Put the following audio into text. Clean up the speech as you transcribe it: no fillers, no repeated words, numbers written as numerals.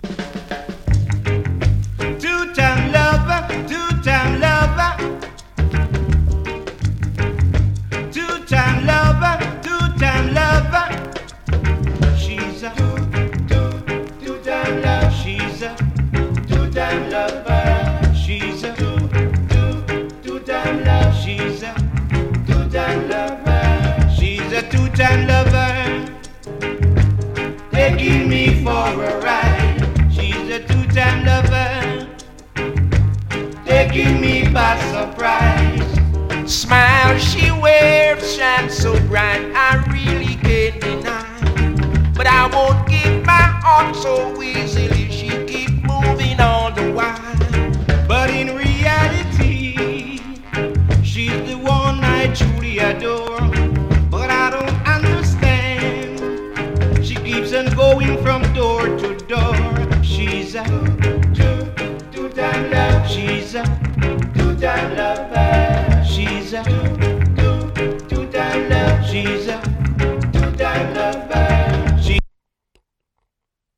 Two-time lover, two-time lover. Two-time lover, two-time lover. She's a two-time lover. She's a two-time lover. She's a two-time lover. She's a two-time lover. She's a two-time lover. Taking me for a ride. She's a two-time lover. Taking me by surprise. Smile she wears shines so bright, I really can't deny. But I won't give my heart so easily. She keep moving all the while. But in reality, she's the one I truly adore. But I don't understand. She keeps on going from door to door. She's a two-time lover. She's a two-time lover. She's a